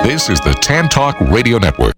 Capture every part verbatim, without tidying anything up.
This is the Tan Talk Radio Network.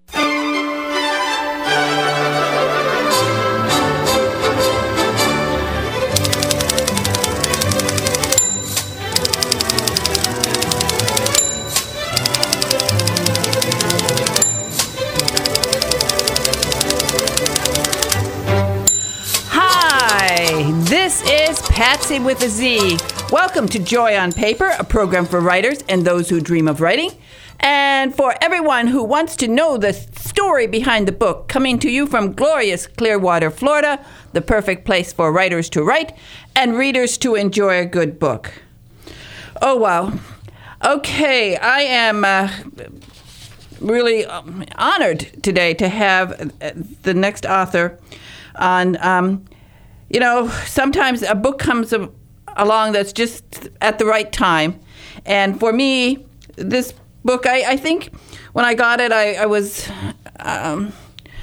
This is Patsy with a Z. Welcome to Joy on Paper, a program for writers and those who dream of writing. And for everyone who wants to know the story behind the book, coming to you from glorious Clearwater, Florida, the perfect place for writers to write and readers to enjoy a good book. Oh, wow. Okay, I am uh, really um, honored today to have the next author on... Um, You know, sometimes a book comes along that's just at the right time. And for me, this book, I, I think when I got it, I, I was, um,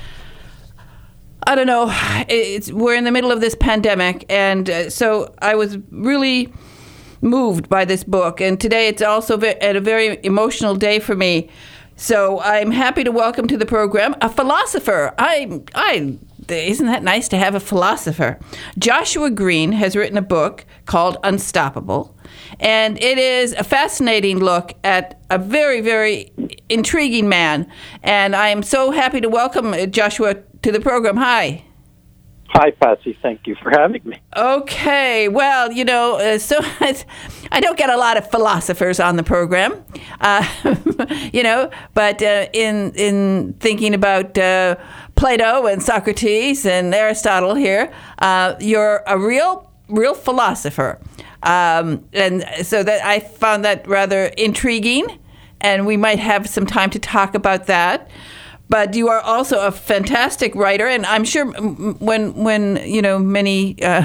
I don't know, it's, we're in the middle of this pandemic. And uh, so I was really moved by this book. And today it's also ve- at a very emotional day for me. So I'm happy to welcome to the program a philosopher. I, I, isn't that nice to have a philosopher? Joshua Green has written a book called Unstoppable, and it is a fascinating look at a very, very intriguing man. And I am so happy to welcome Joshua to the program. Hi. Hi, Patsy. Thank you for having me. Okay. Well, you know, uh, so I don't get a lot of philosophers on the program, uh, you know, but uh, in in thinking about uh, Plato and Socrates and Aristotle here, uh, you're a real, real philosopher. Um, and so that I found that rather intriguing, and we might have some time to talk about that. But you are also a fantastic writer, and I'm sure when when you know many uh,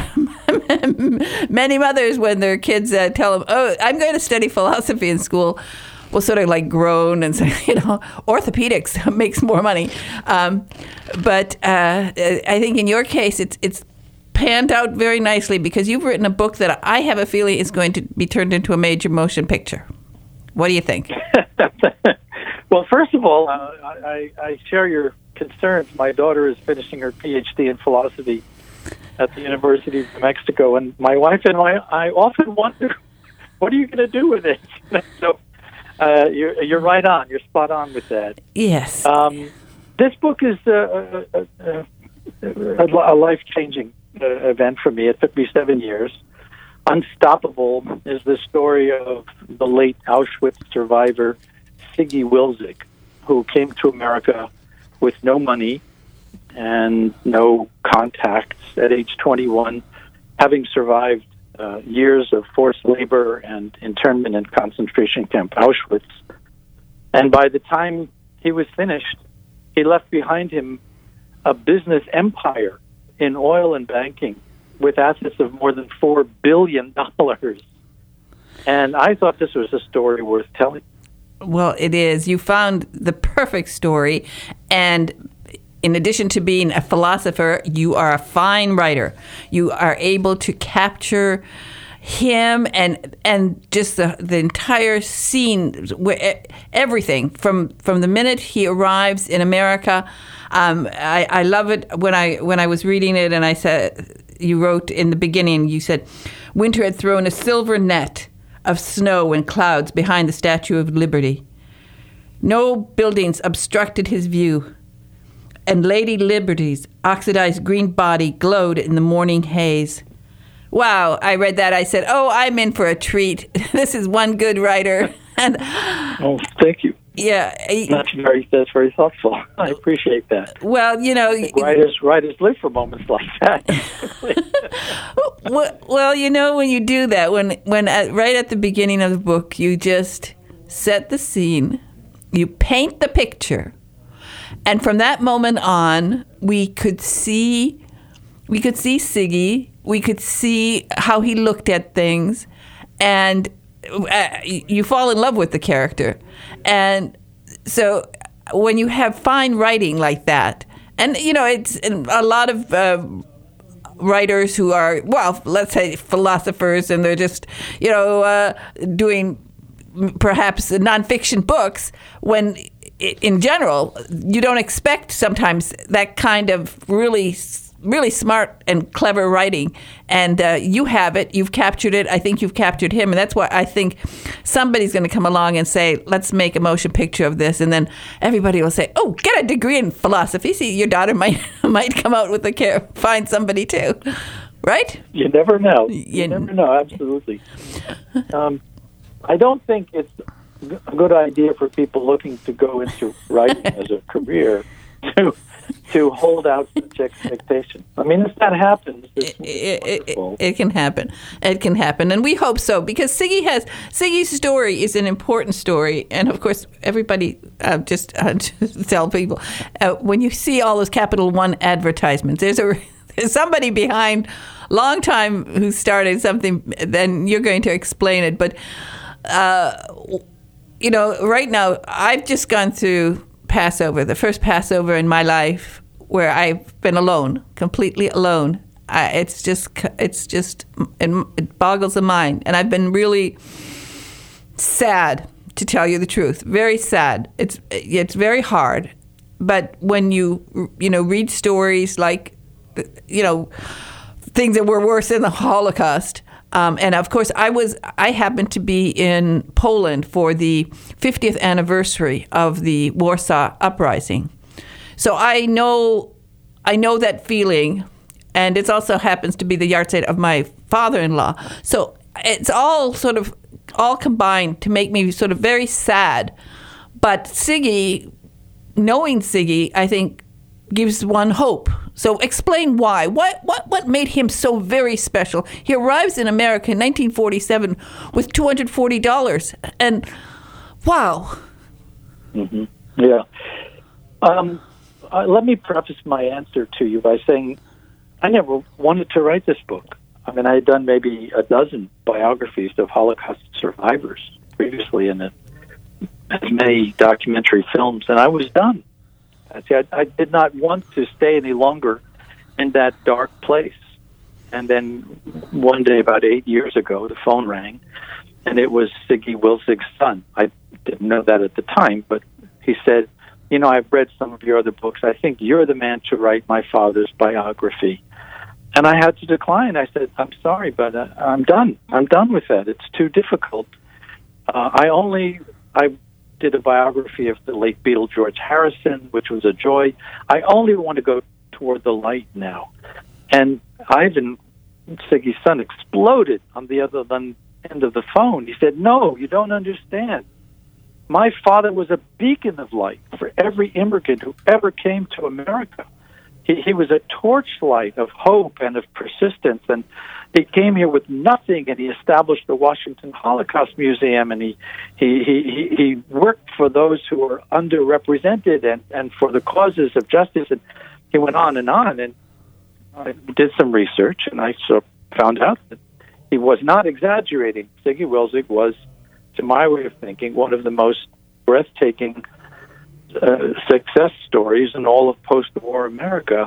many mothers, when their kids uh, tell them, "Oh, I'm going to study philosophy in school," will sort of like groan and say, "You know, orthopedics makes more money." Um, but uh, I think in your case, it's it's panned out very nicely because you've written a book that I have a feeling is going to be turned into a major motion picture. What do you think? Well, first of all, uh, I, I share your concerns. My daughter is finishing her P H D in philosophy at the University of New Mexico, and my wife and I, I often wonder, what are you going to do with it? So uh, you're, you're right on. You're spot on with that. Yes. Um, this book is a, a, a, a life-changing uh, event for me. It took me seven years. Unstoppable is the story of the late Auschwitz survivor, Siggy Wilzig, who came to America with no money and no contacts at age twenty-one, having survived uh, years of forced labor and internment in concentration camp Auschwitz. And by the time he was finished, he left behind him a business empire in oil and banking with assets of more than four billion dollars. And I thought this was a story worth telling. Well, it is. You found the perfect story, and in addition to being a philosopher, you are a fine writer. You are able to capture him and and just the, the entire scene, everything from, from the minute he arrives in America. Um, I, I love it when I when I was reading it, and I said, you wrote in the beginning, you said, winter had thrown a silver net of snow and clouds behind the Statue of Liberty. No buildings obstructed his view, and Lady Liberty's oxidized green body glowed in the morning haze. Wow, I read that. I said, oh, I'm in for a treat. This is one good writer. And oh, thank you. Yeah. That's very, that's very thoughtful. I appreciate that. Well, you know. Writers, writers live for moments like that. Well, you know, when you do that, when, when at, right at the beginning of the book, you just set the scene, you paint the picture, and from that moment on, we could see, we could see Siggy, we could see how he looked at things, and uh, you fall in love with the character. And so when you have fine writing like that, and, you know, it's a lot of uh, writers who are, well, let's say philosophers, and they're just, you know, uh, doing perhaps nonfiction books when, in general, you don't expect sometimes that kind of really, really smart and clever writing. And uh, you have it. You've captured it. I think you've captured him. And that's why I think somebody's going to come along and say, let's make a motion picture of this. And then everybody will say, oh, get a degree in philosophy. See, your daughter might might come out with a care, find somebody too. Right? You never know. You, you never know, absolutely. Um, I don't think it's a good idea for people looking to go into writing as a career to to hold out such expectations. I mean, if that happens, it's it, it, it, it can happen. It can happen, and we hope so, because Siggy has Siggy's story is an important story, and of course, everybody uh, just uh, tell people uh, when you see all those Capital One advertisements, there's a there's somebody behind, long time who started something. Then you're going to explain it, but. Uh, you know, right now, I've just gone through Passover, the first Passover in my life where I've been alone, completely alone. I, it's just, it's just, it boggles the mind. And I've been really sad, to tell you the truth, very sad. It's, it's very hard. But when you, you know, read stories like, you know, things that were worse than the Holocaust. Um, and of course, I was I happened to be in Poland for the fiftieth anniversary of the Warsaw Uprising, so I know I know that feeling, and it also happens to be the yahrzeit of my father-in-law. So it's all sort of all combined to make me sort of very sad. But Siggy, knowing Siggy, I think gives one hope. So explain why. What what what made him so very special? He arrives in America in nineteen forty-seven with two hundred forty dollars, and wow. Mm-hmm. Yeah. Um, uh, let me preface my answer to you by saying I never wanted to write this book. I mean, I had done maybe a dozen biographies of Holocaust survivors previously, and as many documentary films, and I was done. See, I, I did not want to stay any longer in that dark place. And then one day, about eight years ago, the phone rang, and it was Siggy Wilzig's son. I didn't know that at the time, but he said, you know, I've read some of your other books. I think you're the man to write my father's biography. And I had to decline. I said, I'm sorry, but uh, I'm done. I'm done with that. It's too difficult. Uh, I only... I. did a biography of the late Beatle George Harrison, which was a joy. I only want to go toward the light now. And Ivan, Siggy's son, exploded on the other end of the phone. He said, no, you don't understand. My father was a beacon of light for every immigrant who ever came to America. He, he was a torchlight of hope and of persistence, and he came here with nothing, and he established the Washington Holocaust Museum, and he he he, he worked for those who were underrepresented and, and for the causes of justice, and he went on and on. And I did some research, and I so found out that he was not exaggerating. Siggy Wilzig was, to my way of thinking, one of the most breathtaking Uh, success stories in all of post-war America.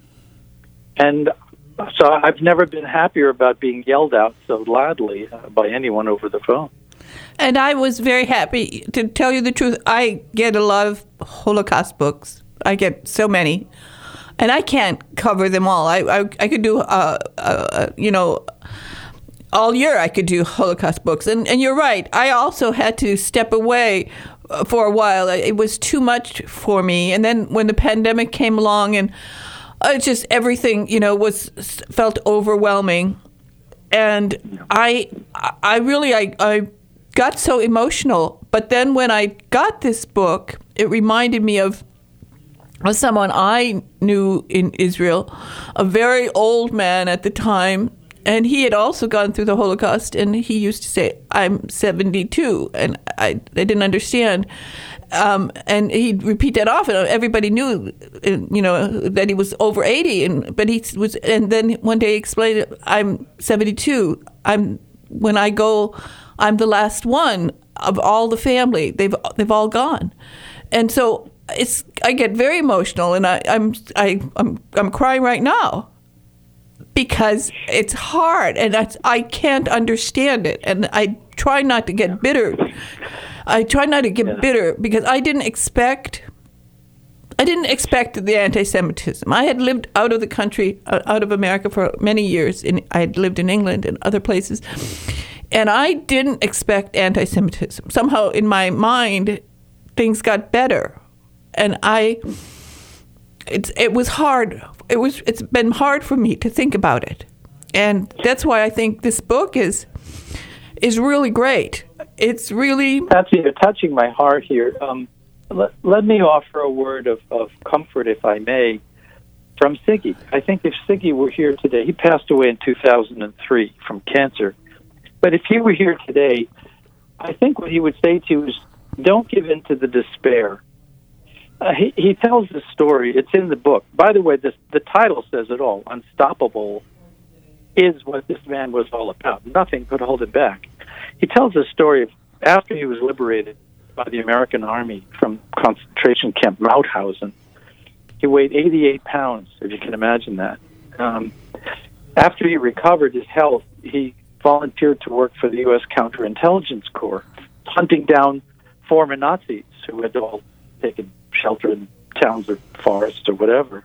And so I've never been happier about being yelled out so loudly uh, by anyone over the phone. And I was very happy. To tell you the truth, I get a lot of Holocaust books. I get so many. And I can't cover them all. I I, I could do, uh, uh, you know, all year I could do Holocaust books. And, and you're right. I also had to step away for a while. It was too much for me. And then when the pandemic came along, and uh, just everything, you know, was felt overwhelming. And I, I really, I, I got so emotional. But then when I got this book, it reminded me of someone I knew in Israel, a very old man at the time. And he had also gone through the Holocaust, and he used to say, I'm seventy-two, and I, I didn't understand. Um, and he'd repeat that often. Everybody knew, you know, that he was over eighty, and but he was. And then one day he explained, I'm seventy-two. I'm when I go, I'm the last one of all the family. They've they've all gone, and so it's. I get very emotional, and I, I'm I, I'm I'm crying right now. Because it's hard, and I, I can't understand it, and I try not to get bitter. I try not to get yeah. bitter because I didn't expect. I didn't expect the anti-Semitism. I had lived out of the country, out of America for many years. In, I had lived in England and other places. And I didn't expect anti-Semitism. Somehow in my mind, things got better. And I, it's, it was hard. It was, it's been hard for me to think about it. And that's why I think this book is, is really great. It's really... Patsy, you're touching my heart here. Um, Let, let me offer a word of, of comfort, if I may, from Siggy. I think if Siggy were here today, he passed away in two thousand three from cancer, but if he were here today, I think what he would say to you is, don't give in to the despair. Uh, he, he tells the story. It's in the book. By the way, this, the title says it all. Unstoppable is what this man was all about. Nothing could hold it back. He tells the story of after he was liberated by the American Army from concentration camp Mauthausen. He weighed eighty-eight pounds, if you can imagine that. Um, after he recovered his health, he volunteered to work for the U S Counterintelligence Corps, hunting down former Nazis who had all taken shelter in towns or forests or whatever.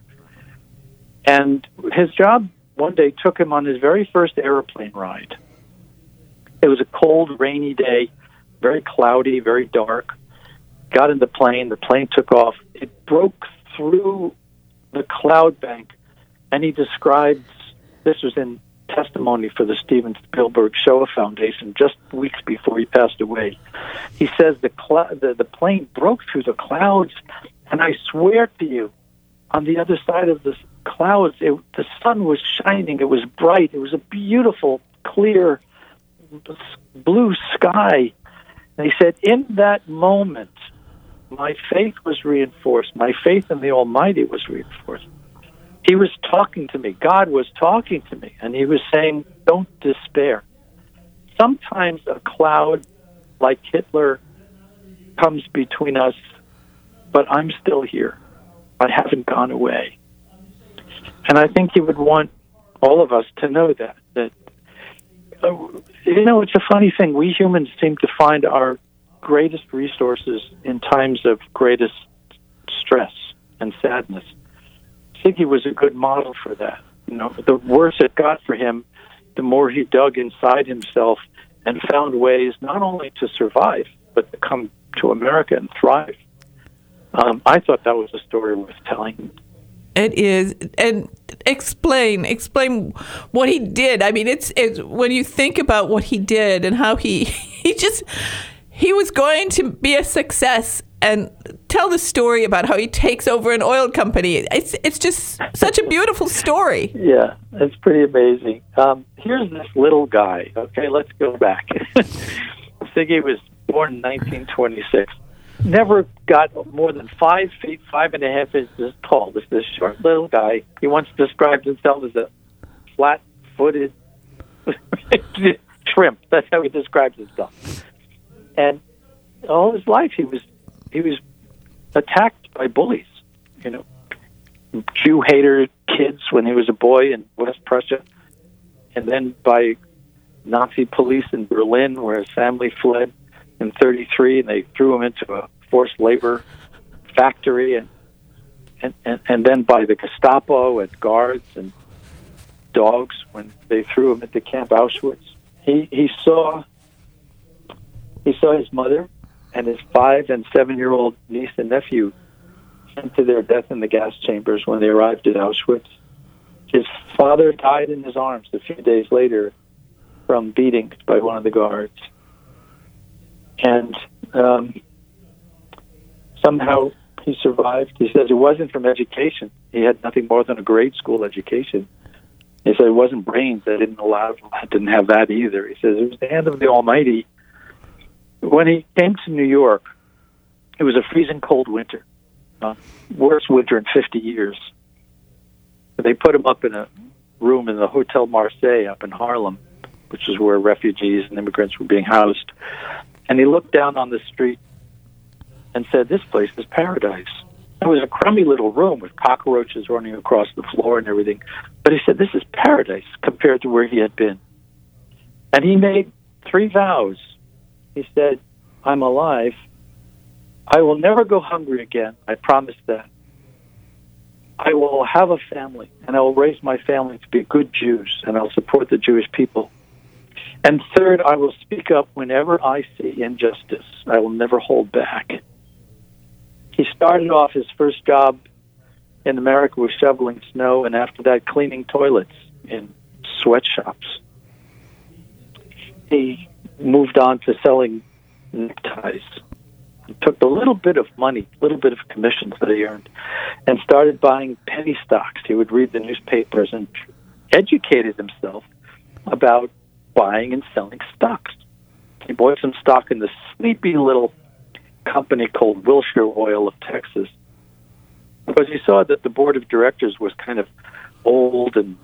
And his job one day took him on his very first airplane ride. It was a cold, rainy day, very cloudy, very dark. Got in the plane. The plane took off. It broke through the cloud bank, and he describes, this was in testimony for the Steven Spielberg Shoah Foundation just weeks before he passed away. He says the, cl- the, the plane broke through the clouds, and I swear to you, on the other side of the clouds, it, the sun was shining. It was bright. It was a beautiful, clear, blue sky. And he said, in that moment, my faith was reinforced. My faith in the Almighty was reinforced. He was talking to me. God was talking to me. And he was saying, don't despair. Sometimes a cloud like Hitler comes between us, but I'm still here. I haven't gone away. And I think he would want all of us to know that, that you know, it's a funny thing. We humans seem to find our greatest resources in times of greatest stress and sadness. Siggy was a good model for that. You know, the worse it got for him, the more he dug inside himself and found ways not only to survive, but to come to America and thrive. Um, I thought that was a story worth telling. It is, and explain, explain what he did. I mean, it's, it's when you think about what he did and how he, he just, he was going to be a success, and tell the story about how he takes over an oil company. It's, it's just such a beautiful story. Yeah, it's pretty amazing. Um, here's this little guy. Okay, let's go back. Siggy was born in nineteen twenty-six. Never got more than five feet, five and a half inches tall. This this short little guy. He once described himself as a flat-footed shrimp. That's how he describes himself. And all his life, he was he was attacked by bullies. You know, Jew hater kids when he was a boy in West Prussia, and then by Nazi police in Berlin, where his family fled in thirty-three, and they threw him into a forced labor factory, and, and, and, and then by the Gestapo and guards and dogs when they threw him into Camp Auschwitz. He he saw he saw his mother and his five and seven year old niece and nephew sent to their death in the gas chambers when they arrived at Auschwitz. His father died in his arms a few days later from beatings by one of the guards. And um, somehow he survived. He says it wasn't from education. He had nothing more than a grade school education. He said it wasn't brains that didn't allow, didn't have that either. He says it was the hand of the Almighty. When he came to New York, it was a freezing cold winter, uh, worst winter in fifty years. They put him up in a room in the Hotel Marseille up in Harlem, which is where refugees and immigrants were being housed. And he looked down on the street and said, this place is paradise. It was a crummy little room with cockroaches running across the floor and everything. But he said, this is paradise compared to where he had been. And he made three vows he said, I'm alive. I will never go hungry again. I promise that. I will have a family, and I will raise my family to be good Jews, and I'll support the Jewish people. And third, I will speak up whenever I see injustice. I will never hold back. He started off his first job in America with shoveling snow, and after that, cleaning toilets in sweatshops. He moved on to selling neckties. He took a little bit of money, a little bit of commissions that he earned, and started buying penny stocks. He would read the newspapers and educated himself about buying and selling stocks. He bought some stock in the sleepy little company called Wilshire Oil of Texas, because he saw that the board of directors was kind of old and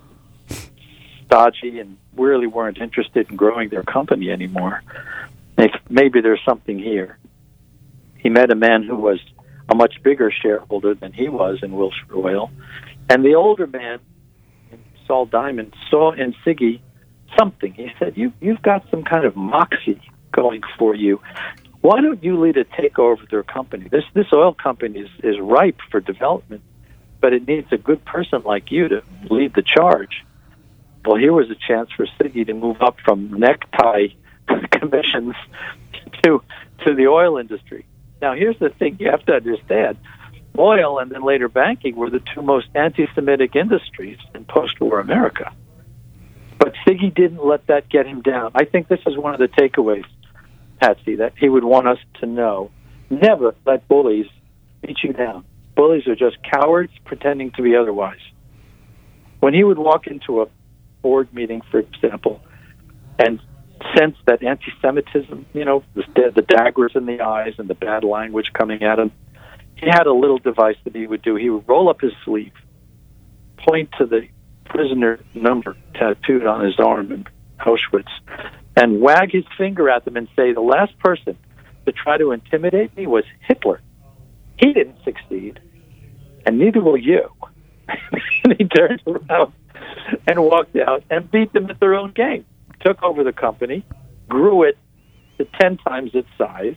stodgy and really weren't interested in growing their company anymore. Maybe there's something here. He met a man who was a much bigger shareholder than he was in Wilshire Oil. And the older man, Saul Diamond, saw in Siggy something. He said, you, you've got some kind of moxie going for you. Why don't you lead a takeover of their company? This this oil company is, is ripe for development, but it needs a good person like you to lead the charge. Well, here was a chance for Siggy to move up from necktie commissions to to the oil industry. Now, here's the thing you have to understand. Oil and then later banking were the two most anti-Semitic industries in post-war America. But Siggy didn't let that get him down. I think this is one of the takeaways, Patsy, that he would want us to know. Never let bullies beat you down. Bullies are just cowards pretending to be otherwise. When he would walk into a board meeting, for example, and sense that anti-Semitism, you know, the, the daggers in the eyes and the bad language coming at him, he had a little device that he would do. He would roll up his sleeve, point to the prisoner number tattooed on his arm in Auschwitz, and wag his finger at them and say, the last person to try to intimidate me was Hitler. He didn't succeed, and neither will you. And he turned around and walked out and beat them at their own game. Took over the company, grew it to ten times its size,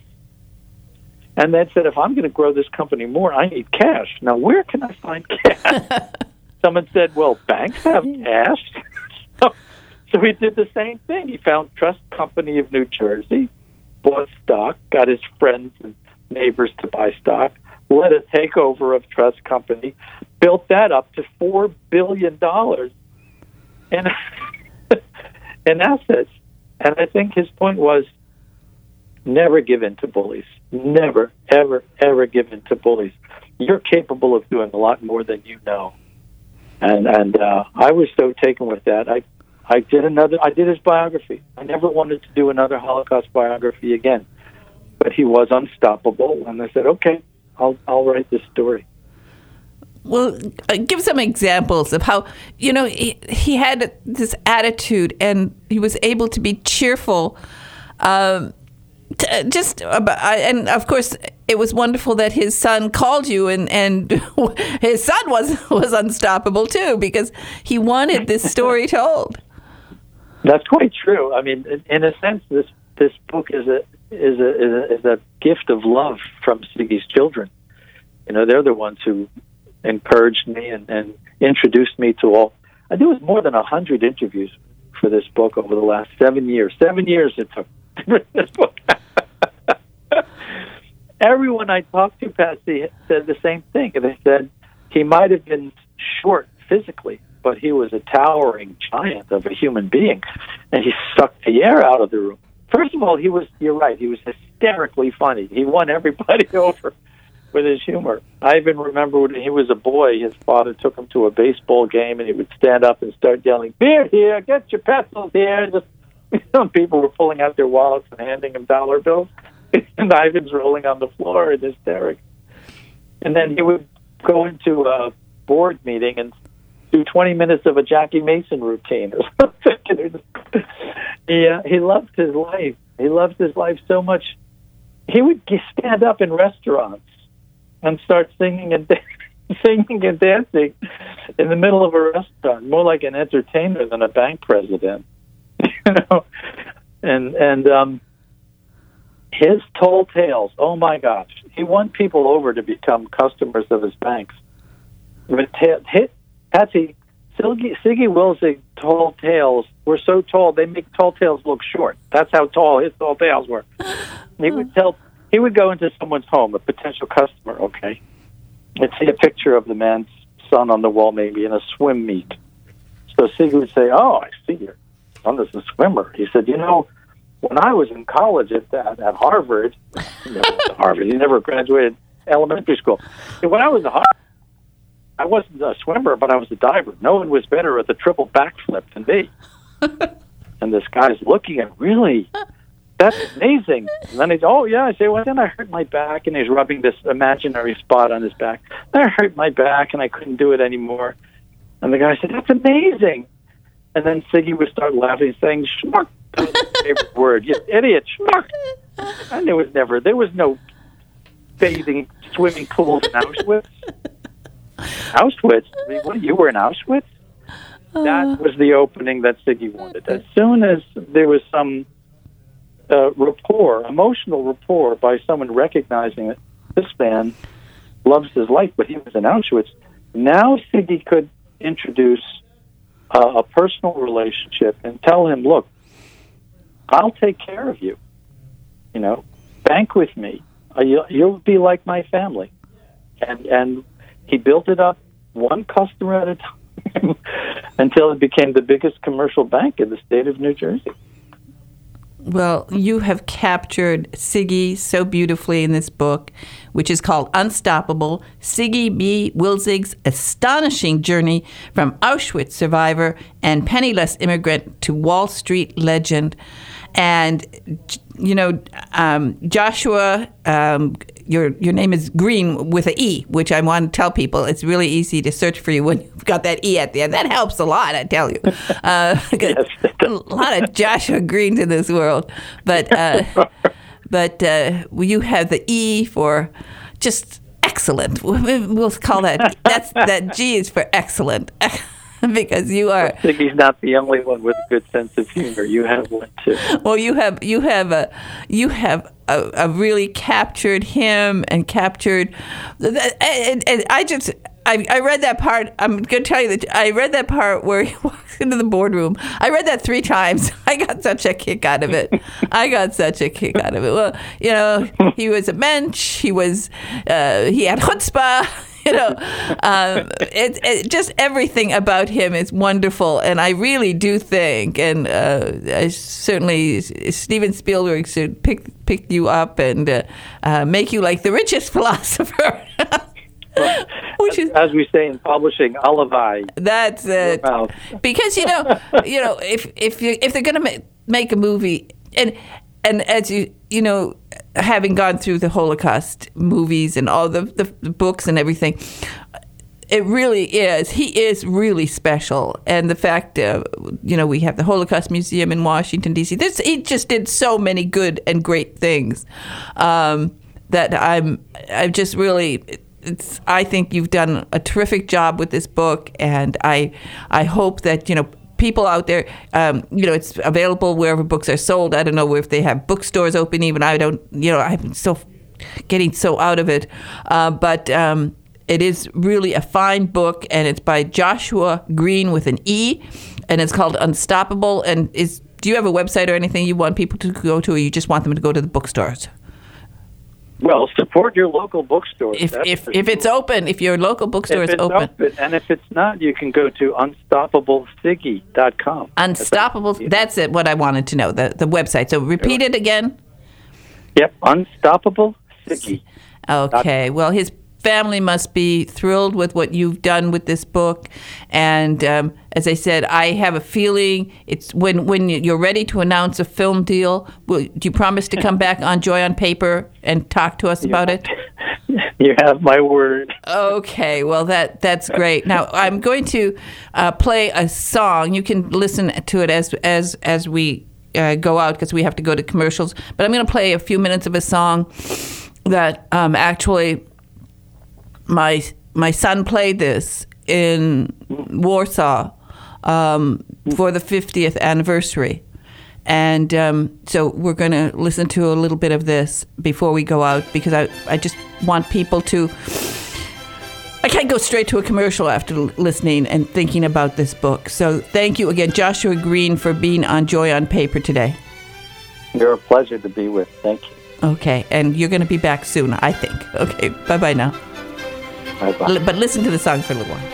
and then said, if I'm going to grow this company more, I need cash. Now, where can I find cash? Someone said, well, banks have cash. so, so he did the same thing. He found Trust Company of New Jersey, bought stock, got his friends and neighbors to buy stock, led a takeover of Trust Company, built that up to four billion dollars in, in assets. And I think his point was, never give in to bullies. Never, ever, ever give in to bullies. You're capable of doing a lot more than you know. And and uh, I was so taken with that. I I did another. I did his biography. I never wanted to do another Holocaust biography again, but he was unstoppable. And I said, okay, I'll I'll write this story. Well, uh, give some examples of how, you know, he, he had this attitude and he was able to be cheerful. Um, t- just about, and of course, it was wonderful that his son called you, and, and his son was was unstoppable too, because he wanted this story told. That's quite true. I mean, in, in a sense, this this book is a is a is a, is a gift of love from Siggy's children. You know, they're the ones who encouraged me and, and introduced me to all. I think it was more than a hundred interviews for this book over the last seven years. Seven years it took to write this book. Everyone I talked to, Patsy, said the same thing. They said he might have been short physically, but he was a towering giant of a human being, and he sucked the air out of the room. First of all, he was, you're right, he was hysterically funny. He won everybody over with his humor. I even remember when he was a boy, his father took him to a baseball game, and he would stand up and start yelling, beer here, get your pencils here. And just, you know, people were pulling out their wallets and handing him dollar bills. And Ivan's rolling on the floor in hysterics. And then he would go into a board meeting and do twenty minutes of a Jackie Mason routine or something. he, uh, he loved his life. He loved his life so much. He would stand up in restaurants and start singing and da- singing and dancing in the middle of a restaurant, more like an entertainer than a bank president. You know, and and um. his tall tales, oh my gosh, he won people over to become customers of his banks. But t- hit, Patsy, Siggy, Siggy Wilzig tall tales were so tall they make tall tales look short. That's how tall his tall tales were. He would tell. He would go into someone's home, a potential customer. Okay, and see a picture of the man's son on the wall, maybe in a swim meet. So Siggy would say, "Oh, I see your son is a swimmer." He said, "You know, when I was in college at at, at Harvard, you know, at Harvard, he never graduated elementary school. When I was at Harvard, I wasn't a swimmer, but I was a diver. No one was better at the triple backflip than me." And this guy's looking at, really? That's amazing. And then he's, oh, yeah. I say, well, then I hurt my back. And he's rubbing this imaginary spot on his back. Then I hurt my back, and I couldn't do it anymore. And the guy said, that's amazing. And then Siggy would start laughing, saying, schmuck. That was his favorite word. You idiot, schmuck. And there was never, there was no bathing, swimming pools in Auschwitz. Auschwitz? I mean, what, you were in Auschwitz? That was the opening that Siggy wanted. As soon as there was some uh, rapport, emotional rapport, by someone recognizing that this man loves his life, but he was in Auschwitz, now Siggy could introduce uh, a personal relationship and tell him, look, I'll take care of you. You know, bank with me. Uh, you, you'll be like my family. And and he built it up one customer at a time until it became the biggest commercial bank in the state of New Jersey. Well, you have captured Siggy so beautifully in this book, which is called Unstoppable, Siggy B. Wilzig's astonishing journey from Auschwitz survivor and penniless immigrant to Wall Street legend. And, you know, um, Joshua, um, your your name is Green with an E, which I want to tell people. It's really easy to search for you when you've got that E at the end. That helps a lot, I tell you. Uh, Yes. a lot of Joshua Greens in this world. But, uh, but uh, you have the E for just excellent. We'll call that, that's, that G is for excellent. Because you are. Siggy's not the only one with a good sense of humor. You have one too. Well, you have you have a you have a, a really captured him and captured, and, and I just I, I read that part. I'm going to tell you that I read that part where he walks into the boardroom. I read that three times. I got such a kick out of it. I got such a kick out of it. Well, you know, he was a mensch. He was uh, he had chutzpah. You know, um, it, it, just everything about him is wonderful, and I really do think, and uh, I certainly Steven Spielberg should pick pick you up and uh, uh, make you like the richest philosopher. Which is, as we say in publishing, alibi. That's it. Because you know, you know, if if you if they're going to make, make a movie, and and as you you know, having gone through the Holocaust movies and all the, the, the books and everything, it really is. He is really special. And the fact, uh, you know, we have the Holocaust Museum in Washington, D C This, he just did so many good and great things um, that I'm, I'm just really, it's, I think you've done a terrific job with this book. And I, I hope that, you know, people out there, um, you know, it's available wherever books are sold. I don't know if they have bookstores open even. I don't, you know, I'm still getting so out of it. Uh, but um, it is really a fine book, and it's by Joshua Green with an E, and it's called Unstoppable. And is do you have a website or anything you want people to go to, or you just want them to go to the bookstores? Well, support your local bookstore. If if, if it's open, if your local bookstore if is it's open. open. And if it's not, you can go to unstoppable siggy dot com. Unstoppable, that's it, what I wanted to know, the, the website. So repeat it again. Yep, Unstoppable Siggy. Okay, well, his family must be thrilled with what you've done with this book. And um, as I said, I have a feeling it's when, when you're ready to announce a film deal, will, do you promise to come back on Joy on Paper and talk to us You about have, it? You have my word. Okay, well, that that's great. Now, I'm going to uh, play a song. You can listen to it as as as we uh, go out, because we have to go to commercials. But I'm going to play a few minutes of a song that um, actually my my son played this in Warsaw um, for the fiftieth anniversary. And um, so we're going to listen to a little bit of this before we go out, because I, I just want people to... I can't go straight to a commercial after listening and thinking about this book. So thank you again, Joshua Green, for being on Joy on Paper today. You're a pleasure to be with. Thank you. Okay, and you're going to be back soon, I think. Okay, bye-bye now. Bye-bye. L- but listen to the song for a little while.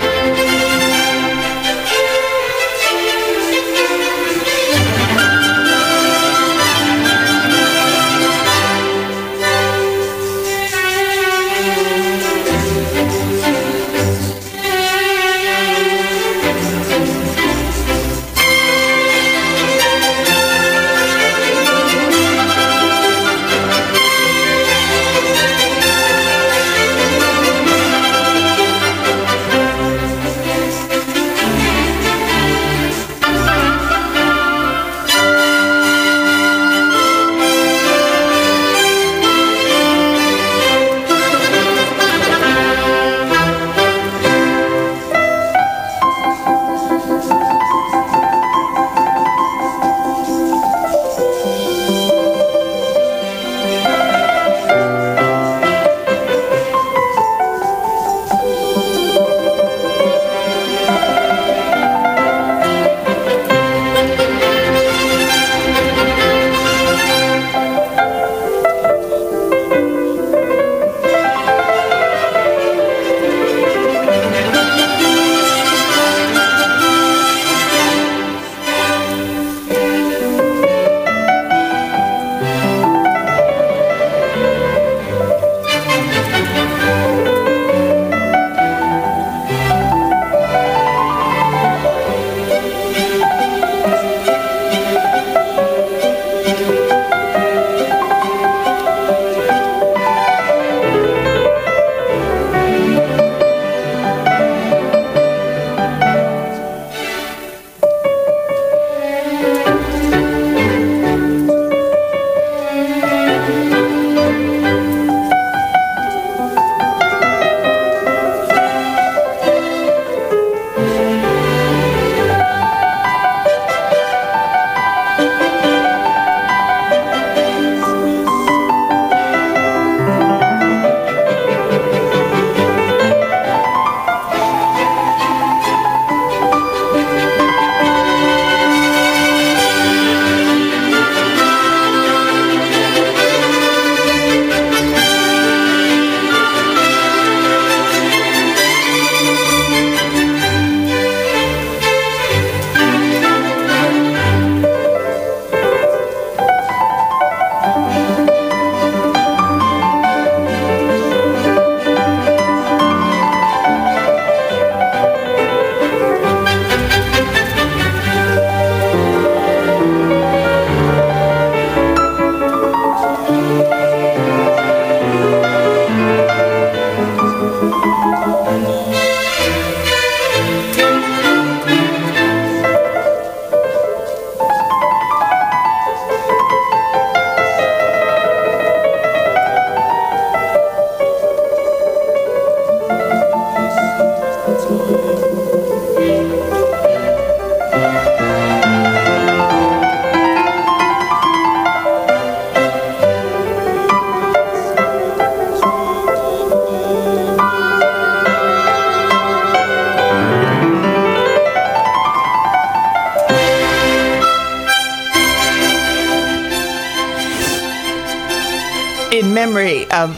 in memory of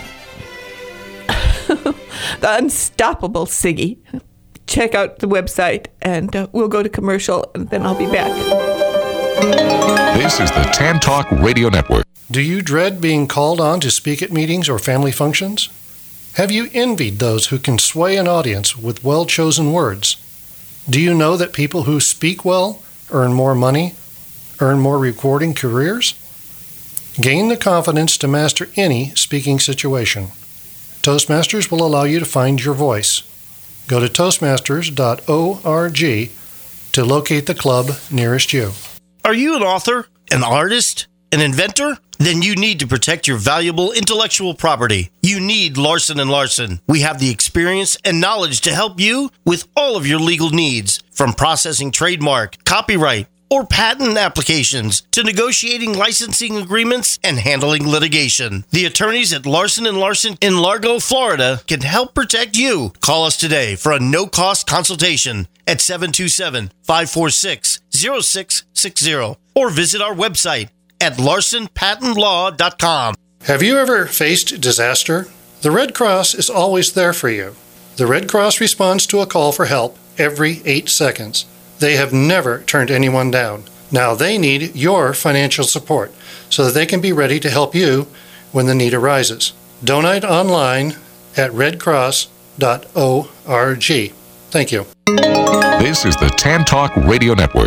the unstoppable Siggy. Check out the website, and uh, we'll go to commercial, and then I'll be back. This is the Tan Talk Radio Network. Do you dread being called on to speak at meetings or family functions? Have you envied those who can sway an audience with well-chosen words? Do you know that people who speak well earn more money, earn more rewarding careers? Gain the confidence to master any speaking situation. Toastmasters will allow you to find your voice. Go to toastmasters dot org to locate the club nearest you. Are you an author, an artist, an inventor? Then you need to protect your valuable intellectual property. You need Larson and Larson. We have the experience and knowledge to help you with all of your legal needs, from processing trademark, copyright, or patent applications to negotiating licensing agreements and handling litigation. The attorneys at Larson and Larson in Largo, Florida can help protect you. Call us today for a no-cost consultation at seven two seven, five four six, zero six six zero or visit our website at larson patent law dot com. Have you ever faced disaster? The Red Cross is always there for you. The Red Cross responds to a call for help every eight seconds. They have never turned anyone down. Now they need your financial support so that they can be ready to help you when the need arises. Donate online at red cross dot org. Thank you. This is the Tan Talk Radio Network.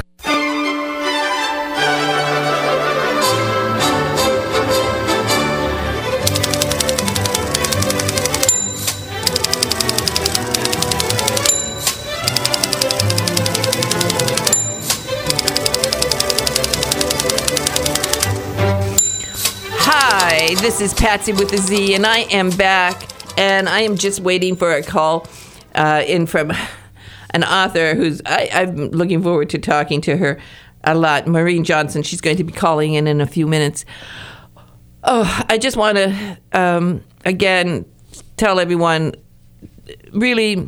Hi, this is Patsy with a Z, and I am back, and I am just waiting for a call uh, in from an author who's, I, I'm looking forward to talking to her a lot, Maureen Johnson. She's going to be calling in in a few minutes. Oh, I just want to, um, again, tell everyone, really,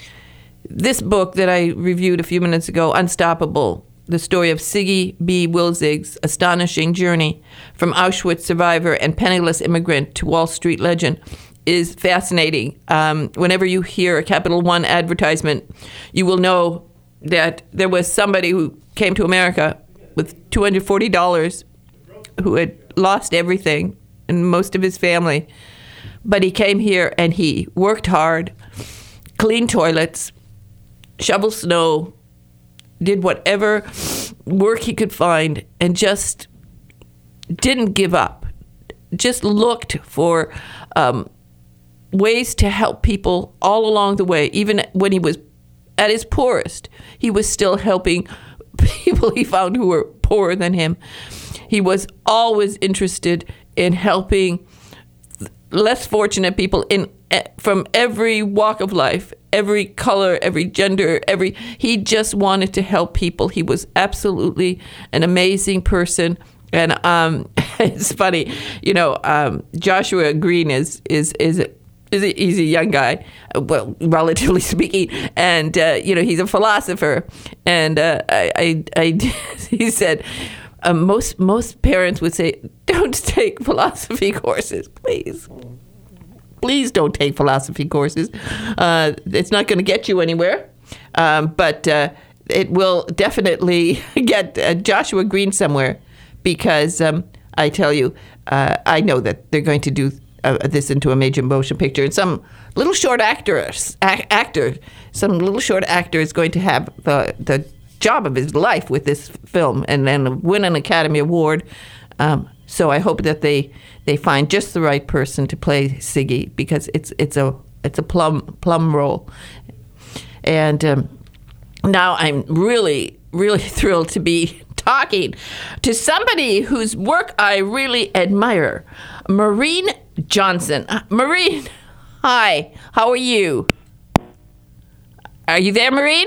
this book that I reviewed a few minutes ago, Unstoppable, the story of Siggy B. Wilzig's astonishing journey from Auschwitz survivor and penniless immigrant to Wall Street legend, is fascinating. Um, whenever you hear a Capital One advertisement, you will know that there was somebody who came to America with two hundred forty dollars who had lost everything and most of his family. But he came here and he worked hard, cleaned toilets, shoveled snow, did whatever work he could find, and just didn't give up. Just looked for um, ways to help people all along the way. Even when he was at his poorest, he was still helping people he found who were poorer than him. He was always interested in helping less fortunate people in from every walk of life, every color, every gender, every he just wanted to help people. He was absolutely an amazing person. And um, it's funny, you know, um, Joshua Green is is is is a, he's a young guy, well, relatively speaking, and uh, you know, he's a philosopher. And uh, I, I, I he said, uh, most most parents would say, don't take philosophy courses, please. Please don't take philosophy courses. Uh, it's not going to get you anywhere, um, but uh, it will definitely get uh, Joshua Green somewhere, because um, I tell you, uh, I know that they're going to do uh, this into a major motion picture, and some little short actor, a- actor, some little short actor is going to have the the job of his life with this film, and then win an Academy Award. Um, so I hope that they, they find just the right person to play Siggy, because it's it's a it's a plum plum role. And um, now I'm really really thrilled to be talking to somebody whose work I really admire, Maureen Johnson. Uh, Maureen, hi. How are you? Are you there, Maureen?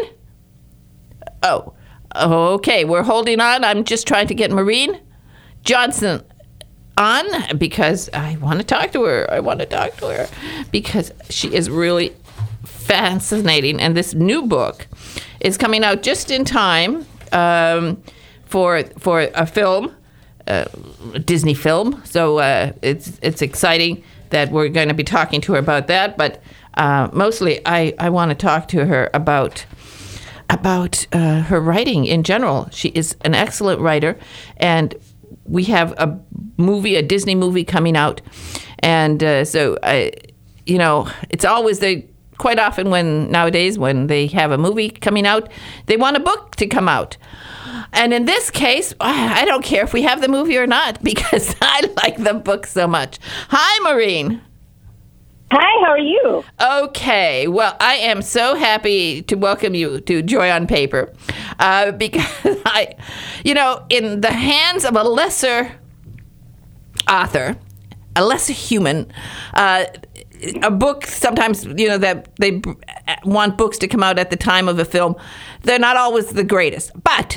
Oh, okay. We're holding on. I'm just trying to get Maureen Johnson on, because I want to talk to her. I want to talk to her because she is really fascinating. And this new book is coming out just in time um, for for a film, uh, a Disney film. So uh, it's it's exciting that we're going to be talking to her about that. But uh, mostly, I, I want to talk to her about about uh, her writing in general. She is an excellent writer, and we have a movie, a Disney movie coming out. And uh, so, I, you know, it's always the, quite often when nowadays when they have a movie coming out, they want a book to come out. And in this case, I don't care if we have the movie or not, because I like the book so much. Hi, Maureen. Hi, how are you? Okay, well, I am so happy to welcome you to Joy on Paper, uh, because I, you know, in the hands of a lesser author, a lesser human, uh, a book sometimes, you know, that they want books to come out at the time of a film, they're not always the greatest. But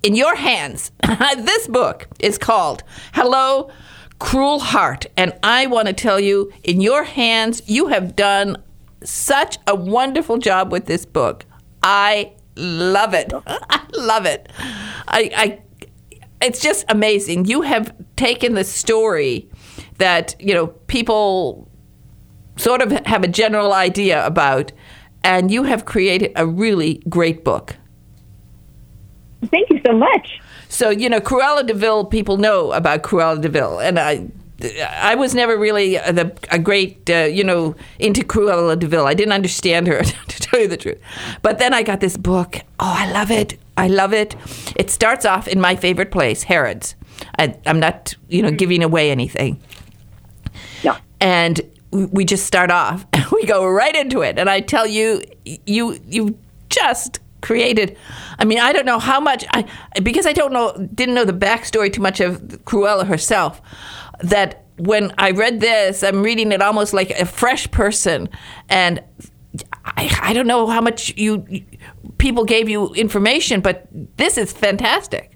in your hands. This book is called Hello, Cruel Heart. And I want to tell you, in your hands, you have done such a wonderful job with this book. I love it. I love it. I, I, it's just amazing. You have taken the story that, you know, people sort of have a general idea about, and you have created a really great book. Thank you so much. So, you know, Cruella de Vil, people know about Cruella de Vil, and I I was never really a, the, a great, uh, you know, into Cruella de Vil. I didn't understand her, to tell you the truth. But then I got this book. Oh, I love it. I love it. It starts off in my favorite place, Harrods. I, I'm not, you know, giving away anything. No. And we just start off, and we go right into it. And I tell you, you you just created, I mean, I don't know how much, I because I don't know, didn't know the backstory too much of Cruella herself, that when I read this, I'm reading it almost like a fresh person. And I, I don't know how much you people gave you information, but this is fantastic.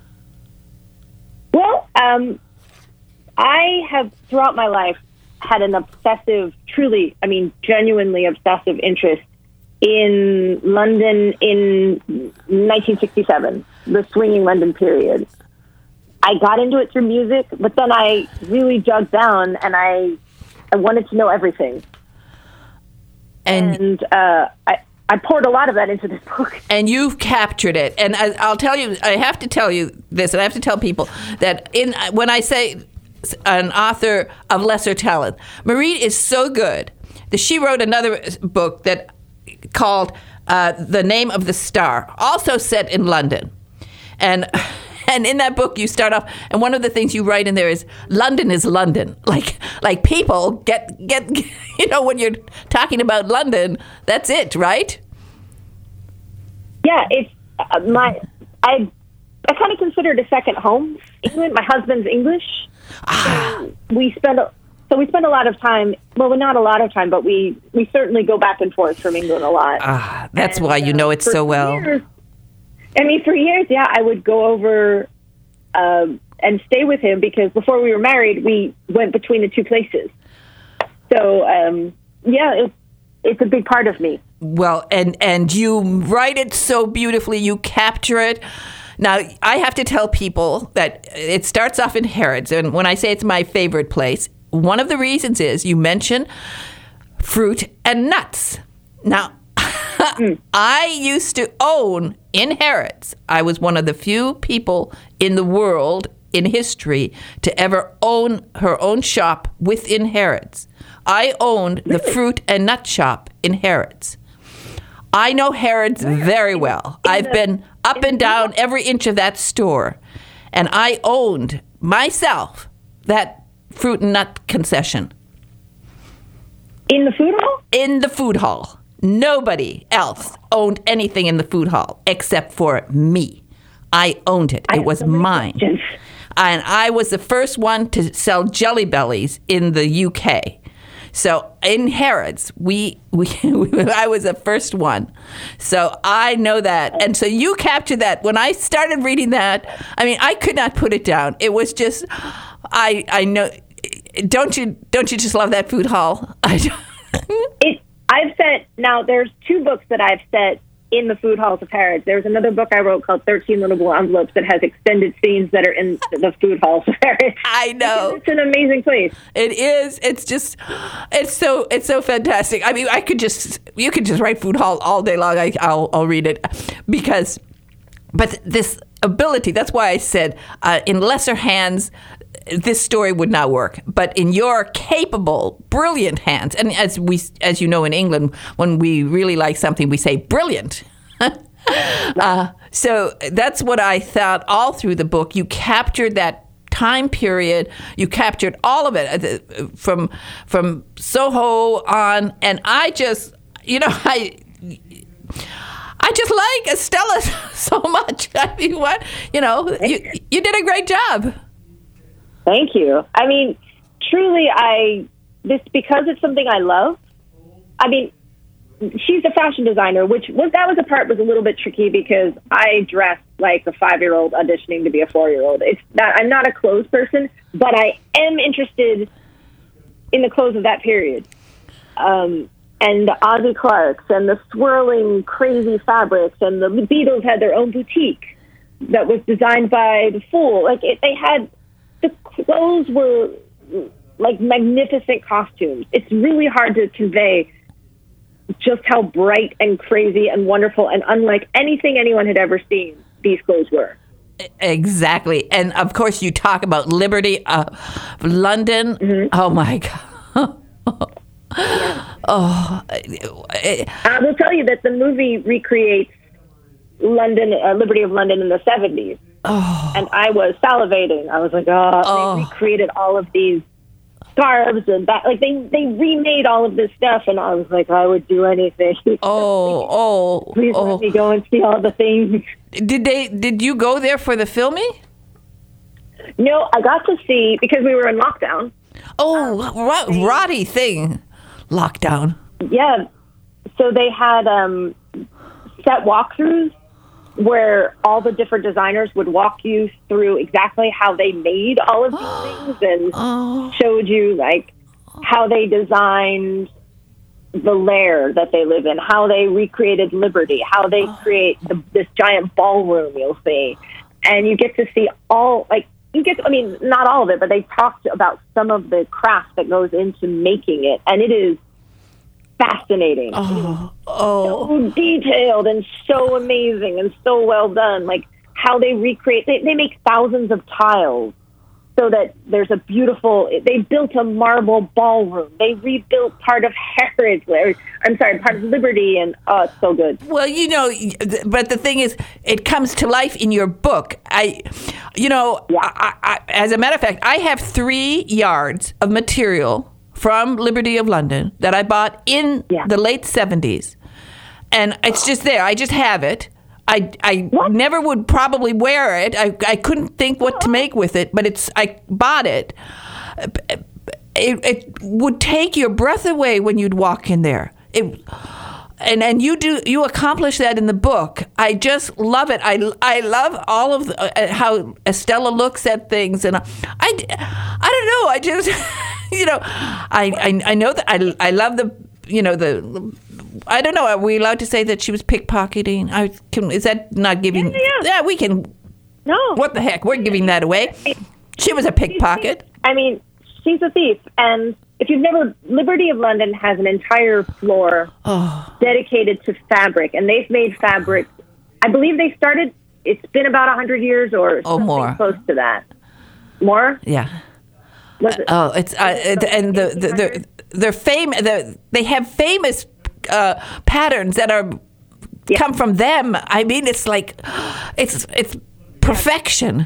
Well, um, I have throughout my life had an obsessive, truly, I mean, genuinely obsessive interest in London in nineteen sixty-seven, the swinging London period. I got into it through music, but then I really dug down and I I wanted to know everything. And, and uh, I, I poured a lot of that into this book. And you've captured it. And I, I'll tell you, I have to tell you this, and I have to tell people that in when I say an author of lesser talent, Marie is so good that she wrote another book that called uh, The Name of the Star, also set in London. And and in that book you start off, and one of the things you write in there is London is London. Like like people get get you know, when you're talking about London, that's it, right? Yeah, it's uh, my I I kind of consider it a second home. England. My husband's English. Ah. So we spend a, so we spend a lot of time. Well, not a lot of time, but we, we certainly go back and forth from England a lot. Ah, that's and, why you know it uh, so well. Years, I mean, for years, yeah, I would go over um, and stay with him because before we were married, we went between the two places. So, um, yeah, it, it's a big part of me. Well, and and you write it so beautifully. You capture it. Now, I have to tell people that it starts off in Harrods, and when I say it's my favorite place, one of the reasons is you mention fruit and nuts. Now, mm. I used to own in Harrods. I was one of the few people in the world in history to ever own her own shop within Harrods. I owned the fruit and nut shop in Harrods. I know Harrods very well. I've been up and down every inch of that store, and I owned myself that fruit and nut concession. In the food hall? In the food hall. Nobody else owned anything in the food hall except for me. I owned it. It was mine. And I was the first one to sell Jelly Bellies in the U K. So in Harrods, we, we I was the first one. So I know that. And so you captured that. When I started reading that, I mean, I could not put it down. It was just, I I know, don't you don't you just love that food hall? it, I've set, now there's two books that I've set in the food halls of Harrods. There's another book I wrote called thirteen Little Blue Envelopes that has extended scenes that are in the food halls of Harrods. I know. It's an amazing place. It is. It's just, it's so, it's so fantastic. I mean, I could just, you could just write food hall all day long. I, I'll, I'll read it because, but this ability, that's why I said uh, in lesser hands, this story would not work. But in your capable, brilliant hands, and as we, as you know, in England, when we really like something, we say brilliant. uh, so that's what I thought all through the book. You captured that time period. You captured all of it from from Soho on, and I just, you know, I. I just like Estella so much. I mean, what, you know, you, you did a great job. Thank you. I mean, truly, I, this, because it's something I love, I mean, she's a fashion designer, which was that was a part was a little bit tricky because I dressed like a five-year-old auditioning to be a four-year-old. It's not, I'm not a clothes person, but I am interested in the clothes of that period. Um, and the Ozzy Clarks and the swirling, crazy fabrics, and the Beatles had their own boutique that was designed by the Fool. Like it, they had the clothes were like magnificent costumes. It's really hard to convey just how bright and crazy and wonderful and unlike anything anyone had ever seen these clothes were. Exactly. And of course you talk about Liberty of London. Mm-hmm. Oh my God. oh. I will tell you that the movie recreates London, uh, Liberty of London in the seventies. Oh. And I was salivating. I was like, oh, oh. they recreated all of these scarves and that, like they they remade all of this stuff, and I was like, I would do anything. Oh, oh, please oh. let me go and see all the things. Did they? Did you go there for the filming? No, I got to see because we were in lockdown. Oh, um, Roddy thing, lockdown. Yeah, so they had um, set walkthroughs where all the different designers would walk you through exactly how they made all of these things and oh. showed you like how they designed the lair that they live in, how they recreated Liberty, how they create the, this giant ballroom you'll see. And you get to see all, like, you get, to, I mean, not all of it, but they talked about some of the craft that goes into making it. And it is fascinating. Oh, oh. So detailed and so amazing and so well done. Like how they recreate, they, they make thousands of tiles so that there's a beautiful, they built a marble ballroom. They rebuilt part of Harrods, or, I'm sorry, part of Liberty, and oh, it's so good. Well, you know, but the thing is, it comes to life in your book. I, you know, yeah. I, I, as a matter of fact, I have three yards of material from Liberty of London that I bought in yeah. the late seventies. And it's just there. I just have it. I, I never would probably wear it. I, I couldn't think what to make with it, but it's I bought it. It, it would take your breath away when you'd walk in there. It, and and you do you accomplish that in the book. I just love it. I, I love all of the, uh, how Estella looks at things, and I I, I don't know. I just you know I, I I know that I I love the you know the. I don't know. Are we allowed to say that she was pickpocketing? I can. Is that not giving? Yeah, yeah. yeah we can. No. What the heck? We're giving that away. She was a pickpocket. I mean, she's a thief. And if you've never, Liberty of London has an entire floor oh. dedicated to fabric, and they've made fabric. I believe they started. It's been about a hundred years or oh, something more. close to that. More. Yeah. Was it? Oh, it's uh, it, and the, the they're they're famous. The, they have famous. Uh, patterns that are yeah. come from them. I mean, it's like it's it's perfection.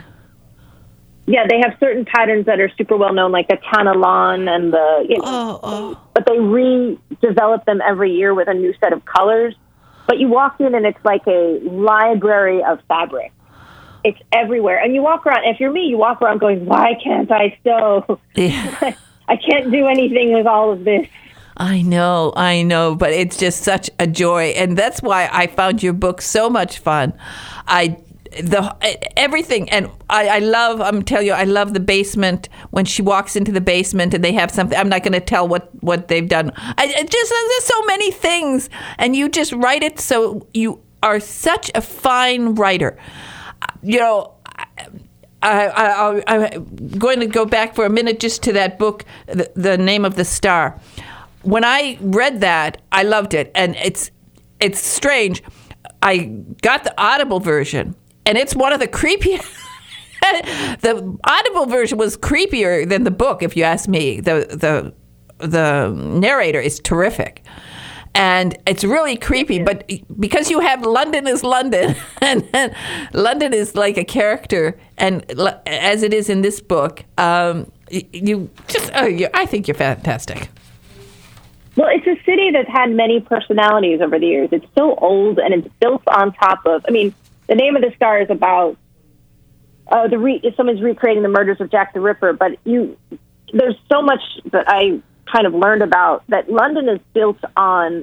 Yeah, they have certain patterns that are super well known, like the Canalon and the. You know, oh, oh. But they redevelop them every year with a new set of colors. But you walk in and it's like a library of fabric. It's everywhere, and you walk around. If you're me, you walk around going, "Why can't I sew? Yeah. I can't do anything with all of this." I know, I know, but it's just such a joy, and that's why I found your book so much fun. I the everything, and I, I love. I'm telling you, I love the basement when she walks into the basement and they have something. I'm not going to tell what, what they've done. I it just there's so many things, and you just write it so you are such a fine writer. You know. I, I, I'm going to go back for a minute just to that book, the, the Name of the Star. When I read that, I loved it, and it's it's strange. I got the Audible version, and it's one of the creepiest. The Audible version was creepier than the book, if you ask me. The the the narrator is terrific, and it's really creepy. But because you have London is London, and, and London is like a character, and as it is in this book, um, you just oh, you, I think you're fantastic. Well, it's a city that's had many personalities over the years. It's so old, and it's built on top of. I mean, the Name of the Star is about uh, the re, someone's recreating the murders of Jack the Ripper. But you, there's so much that I kind of learned about that London is built on the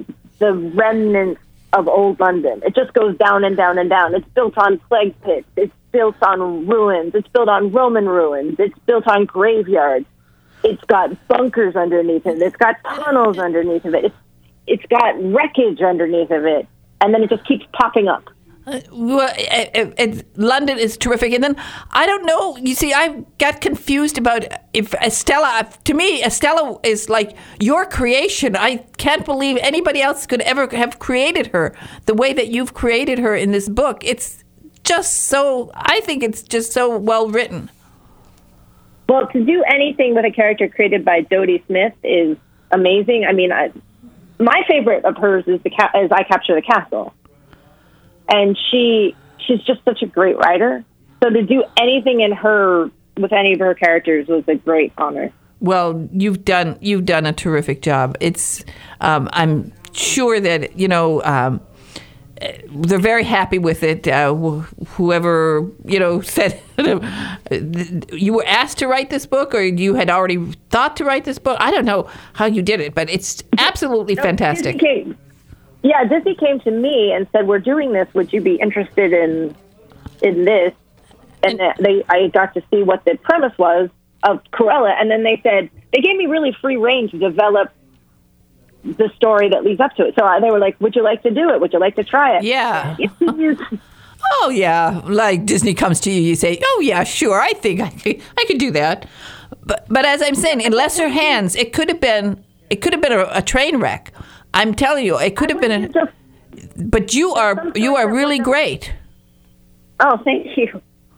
the remnants of old London. It just goes down and down and down. It's built on plague pits. It's built on ruins. It's built on Roman ruins. It's built on graveyards. It's got bunkers underneath it. It's got tunnels underneath of it. It's, it's got wreckage underneath of it. And then it just keeps popping up. Uh, well, it, it, it, London is terrific. And then, I don't know, you see, I got confused about if Estella, to me, Estella is like your creation. I can't believe anybody else could ever have created her the way that you've created her in this book. It's just so, I think it's just so well written. Well, to do anything with a character created by Dodie Smith is amazing. I mean, I, my favorite of hers is the is I Capture the Castle. And she she's just such a great writer. So to do anything in her with any of her characters was a great honor. Well, you've done you've done a terrific job. It's um, I'm sure that you know um, they're very happy with it. Uh, wh- whoever you know said you were asked to write this book, or you had already thought to write this book. I don't know how you did it, but it's absolutely no, fantastic. Disney Yeah, Disney came to me and said, "We're doing this. Would you be interested in in this?" And they, I got to see what the premise was of Cruella, and then they said they gave me really free rein to develop the story that leads up to it. So they were like, "Would you like to do it? Would you like to try it?" Yeah. Oh yeah, like Disney comes to you, you say, "Oh yeah, sure. I think I could, I could do that." But but as I'm saying, in lesser hands, it could have been it could have been a, a train wreck. I'm telling you, it could have been a. But you are you are really great. Oh, thank you.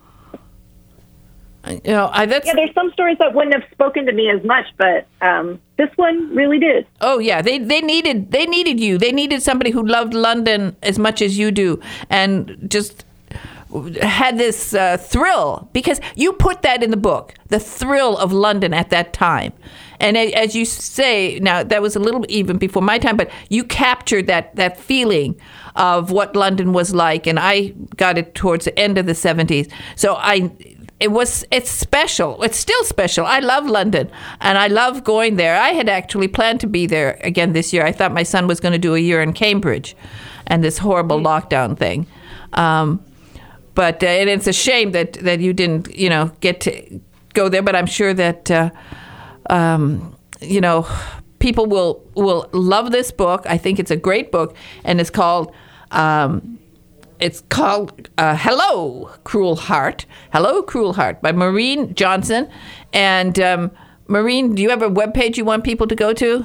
You know, I, that's, yeah, there's some stories that wouldn't have spoken to me as much, but um, this one really did. Oh yeah, they they needed they needed you. They needed somebody who loved London as much as you do, and just had this uh, thrill, because you put that in the book, the thrill of London at that time. And as you say, now that was a little even before my time, but you captured that, that feeling of what London was like, and I got it towards the end of the seventies. So I, it was, it's special. It's still special. I love London, and I love going there. I had actually planned to be there again this year. I thought my son was going to do a year in Cambridge, and this horrible lockdown thing. Um, but uh, and it's a shame that, that you didn't, you know, get to go there. But I'm sure that. Uh, Um, you know, people will will love this book. I think it's a great book, and it's called um, it's called uh, Hello, Cruel Heart. Hello, Cruel Heart by Maureen Johnson. And um, Maureen, do you have a webpage you want people to go to?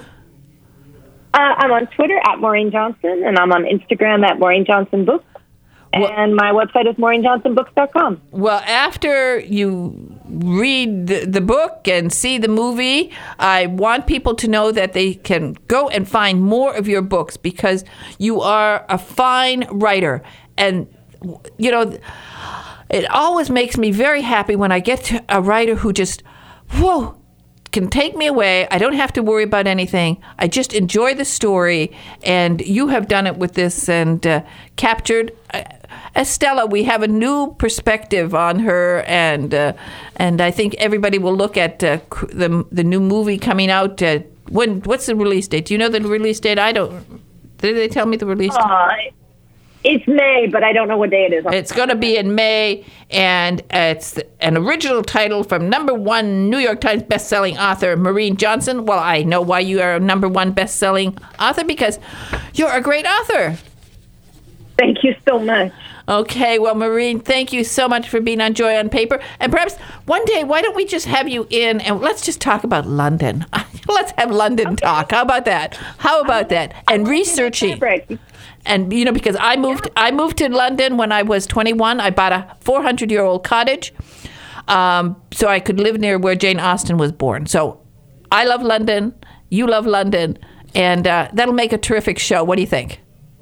Uh, I'm on Twitter at Maureen Johnson, and I'm on Instagram at Maureen Johnson Books. Well, and my website is maureen johnson books dot com. Well, after you read the, the book and see the movie, I want people to know that they can go and find more of your books, because you are a fine writer. And, you know, it always makes me very happy when I get to a writer who just, whoa, can take me away. I don't have to worry about anything. I just enjoy the story, and you have done it with this and uh, captured uh, Estella. We have a new perspective on her, and uh, and I think everybody will look at uh, the the new movie coming out. Uh, when what's the release date? Do you know the release date? I don't. Did they tell me the release date? Uh, It's May, but I don't know what day it is. It's going to be in May, and it's an original title from number one New York Times bestselling author Maureen Johnson. Well, I know why you are a number one bestselling author, because you're a great author. Thank you so much. Okay, well, Maureen, thank you so much for being on Joy on Paper. And perhaps one day, why don't we just have you in and let's just talk about London. Let's have London okay. talk. How about that? How about that? And researching. And, you know, because I moved I moved to London when I was twenty-one. I bought a four hundred year old cottage um, so I could live near where Jane Austen was born. So I love London. You love London. And uh, that'll make a terrific show. What do you think?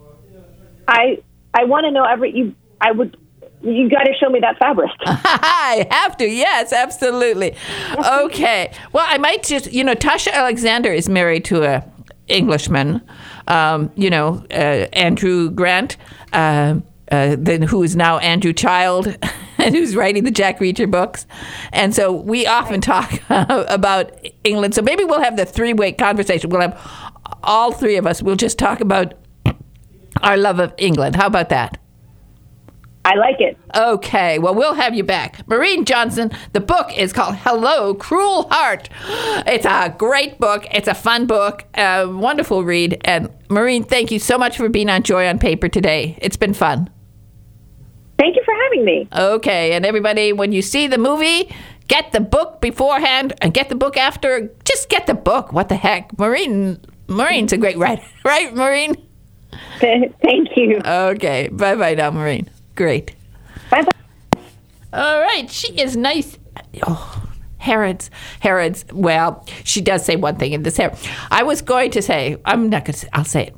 I I want to know every you. I would. You got to show me that fabric. I have to. Yes, absolutely. Okay. Well, I might just, you know, Tasha Alexander is married to a Englishman, um, you know, uh, Andrew Grant, uh, uh, then who is now Andrew Child, and who's writing the Jack Reacher books. And so we often talk about England. So maybe we'll have the three-way conversation. We'll have all three of us. We'll just talk about our love of England. How about that? I like it. Okay, well, we'll have you back. Maureen Johnson, the book is called Hello, Cruel Heart. It's a great book. It's a fun book, a wonderful read. And Maureen, thank you so much for being on Joy on Paper today. It's been fun. Thank you for having me. Okay, and everybody, when you see the movie, get the book beforehand and get the book after. Just get the book. What the heck? Maureen, Maureen's a great writer. Right, Maureen? Thank you. Okay, bye-bye now, Maureen. Great. Bye-bye. All right, she is nice. Oh, Harrods. Harrods. Well, she does say one thing in this here. I was going to say, I'm not going to say, I'll say it.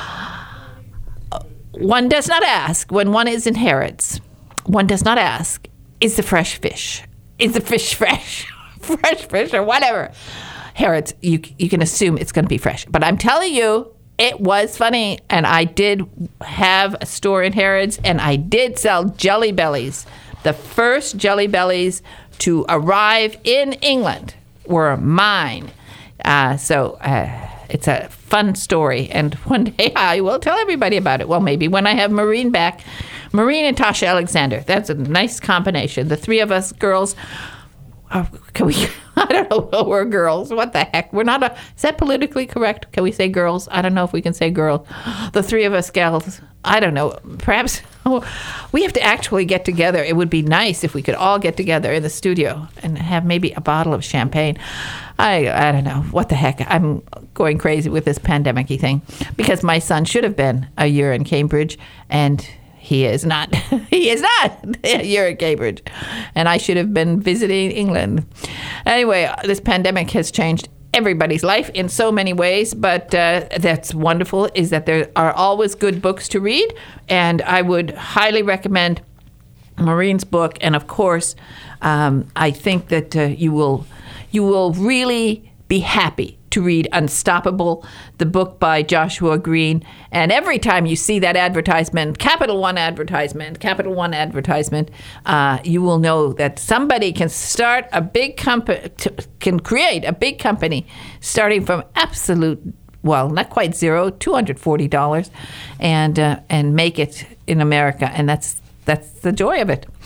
One does not ask when one is in Harrods. One does not ask, is the fresh fish? Is the fish fresh? Fresh fish or whatever. Harrods, you you can assume it's going to be fresh. But I'm telling you, it was funny. And I did have a store in Harrods, and I did sell Jelly Bellies. The first Jelly Bellies to arrive in England were mine. Uh, so uh, it's a fun story. And one day I will tell everybody about it. Well, maybe when I have Maureen back. Maureen and Tasha Alexander. That's a nice combination. The three of us girls. Uh, can we? I don't know. We're girls. What the heck? We're not a. Is that politically correct? Can we say girls? I don't know if we can say girls. The three of us gals. I don't know. Perhaps oh, we have to actually get together. It would be nice if we could all get together in the studio and have maybe a bottle of champagne. I I don't know. What the heck? I'm going crazy with this pandemic-y thing because my son should have been a year in Cambridge and. He is not. He is not. You're at Cambridge. And I should have been visiting England. Anyway, this pandemic has changed everybody's life in so many ways, but uh, that's wonderful is that there are always good books to read. And I would highly recommend Maureen's book. And of course, um, I think that uh, you will you will really be happy to read Unstoppable, the book by Joshua Green. And every time you see that advertisement, Capital One advertisement, Capital One advertisement, uh, you will know that somebody can start a big company, can create a big company starting from absolute, well, not quite zero, two hundred forty dollars, and uh, and make it in America. And that's That's the joy of it.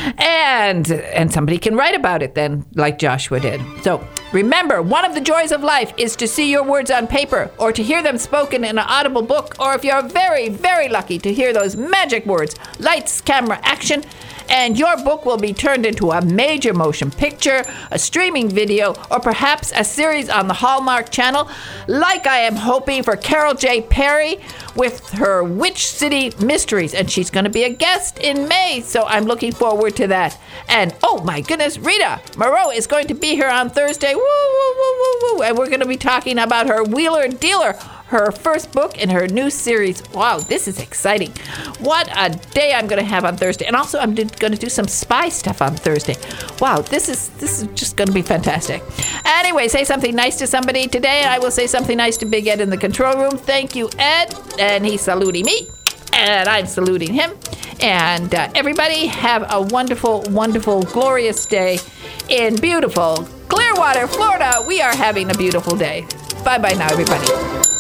And and somebody can write about it then, like Joshua did. So remember, one of the joys of life is to see your words on paper or to hear them spoken in an audible book, or if you're very, very lucky to hear those magic words, lights, camera, action, and your book will be turned into a major motion picture, a streaming video, or perhaps a series on the Hallmark Channel, like I am hoping for Carol J. Perry with her Witch City Mysteries. And she's going to be a guest in May, so I'm looking forward to that. And, oh my goodness, Rita Moreau is going to be here on Thursday. Woo, woo, woo, woo, woo. And we're going to be talking about her Wheeler Dealer, her first book in her new series. Wow, this is exciting. What a day I'm going to have on Thursday. And also, I'm going to do some spy stuff on Thursday. Wow, this is this is just going to be fantastic. Anyway, say something nice to somebody today. I will say something nice to Big Ed in the control room. Thank you, Ed. And he's saluting me. And I'm saluting him. And uh, everybody have a wonderful, wonderful, glorious day in beautiful Clearwater, Florida. We are having a beautiful day. Bye-bye now, everybody.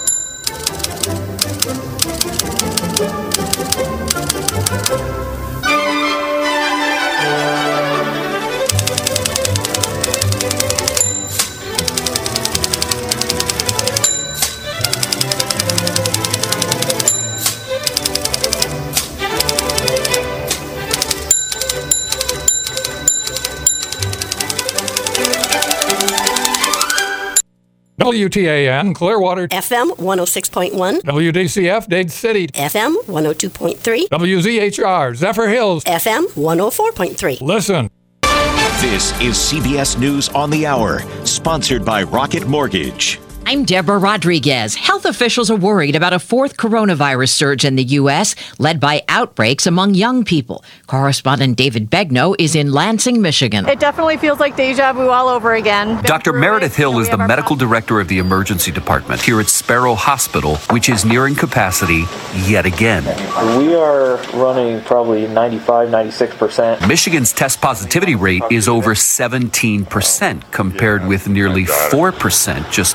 W T A N, Clearwater. F M one oh six point one. W D C F, Dade City. F M one oh two point three. W Z H R, Zephyr Hills. F M one oh four point three. Listen. This is C B S News on the Hour, sponsored by Rocket Mortgage. I'm Deborah Rodriguez. Health officials are worried about a fourth coronavirus surge in the U S, led by outbreaks among young people. Correspondent David Begnaud is in Lansing, Michigan. It definitely feels like deja vu all over again. Doctor Meredith Hill is the medical director of the emergency department here at Sparrow Hospital, which is nearing capacity yet again. We are running probably ninety-five, ninety-six percent. Michigan's test positivity rate is over seventeen percent, compared with nearly four percent just a month ago.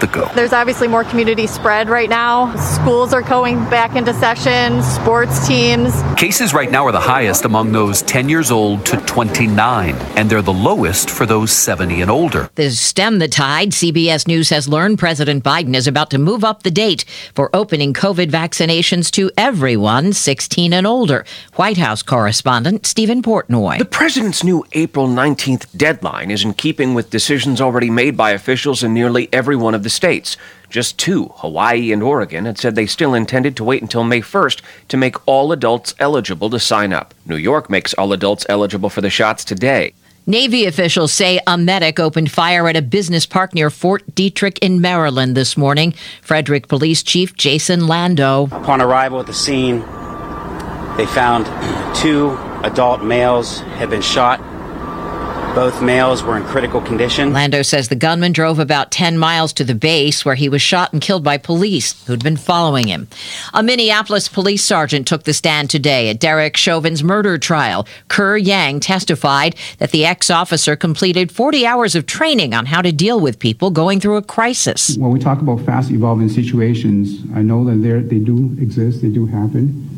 ago. There's obviously more community spread right now. Schools are going back into session, sports teams. Cases right now are the highest among those ten years old to twenty-nine, and they're the lowest for those seventy and older. To stem the tide, C B S News has learned President Biden is about to move up the date for opening COVID vaccinations to everyone sixteen and older. White House correspondent Stephen Portnoy. The president's new April nineteenth deadline is in keeping with decisions already made by officials in nearly every one of the states. Just two, Hawaii and Oregon, had said they still intended to wait until May first to make all adults eligible to sign up. New York makes all adults eligible for the shots today. Navy officials say a medic opened fire at a business park near Fort Detrick in Maryland this morning. Frederick Police Chief Jason Lando. Upon arrival at the scene, they found two adult males had been shot. Both males were in critical condition. Lando says the gunman drove about ten miles to the base where he was shot and killed by police who'd been following him. A Minneapolis police sergeant took the stand today at Derek Chauvin's murder trial. Kerr Yang testified that the ex-officer completed forty hours of training on how to deal with people going through a crisis. When we talk about fast evolving situations, I know that they they do exist, they do happen.